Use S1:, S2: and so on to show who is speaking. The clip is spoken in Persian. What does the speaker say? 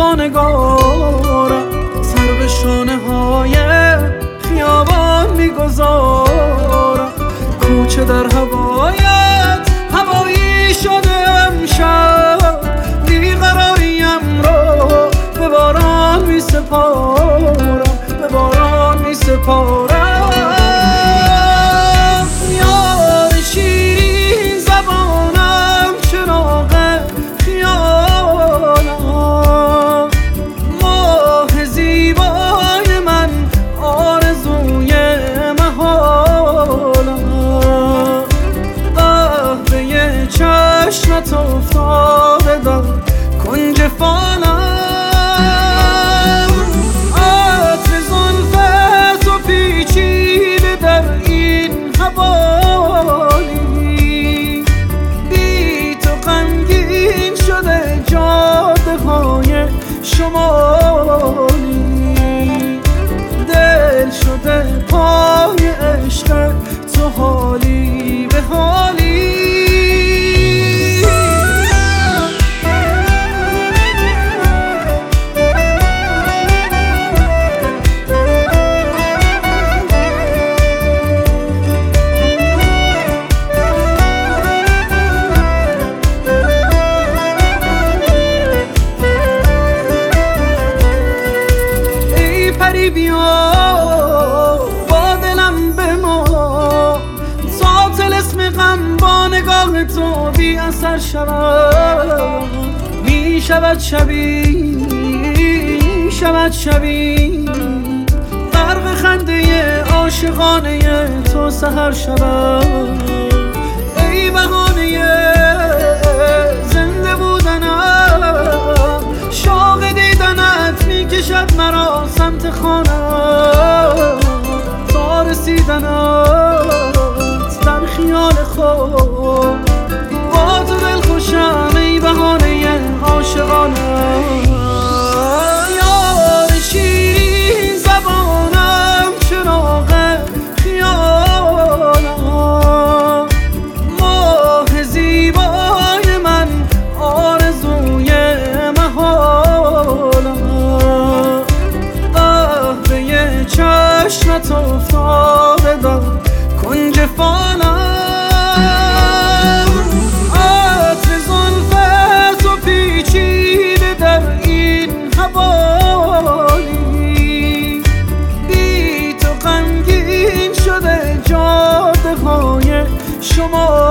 S1: با نگارم سر به شانه های خیابان میگذارم. کوچه در هوایت هوایی شده امشب، بیقراریم رو به باران میسپارم، به باران میسپارم. یار شیرین زبانم چراغ خیالم، ماه زیبای من آرزوی محالم. قهوه چشمت افتاده در کنج فالم، شمالی دل شده پای عشق تو، حالی به حالی. بیا با دلم بما تا طلسم غم با نگاه تو بی اثر شود. می شود شبی غرق خنده عاشقانه تو سحر شود. ای بهانه زنده بودنم، شوق دیدنت میکشد مرا سمت خانم، تا رسیدنت در خیال خود با تو دل خوشم. ای بهانه عاشقانم، یار شیرین زبانم چراغ خیالم، ماه زیبای من آرزوی محالم. قهوه چشمت افتاده در کنج فالم، عطر زلفت و پیچیده در این حوالی. بی تو غمگین شده جاده های شما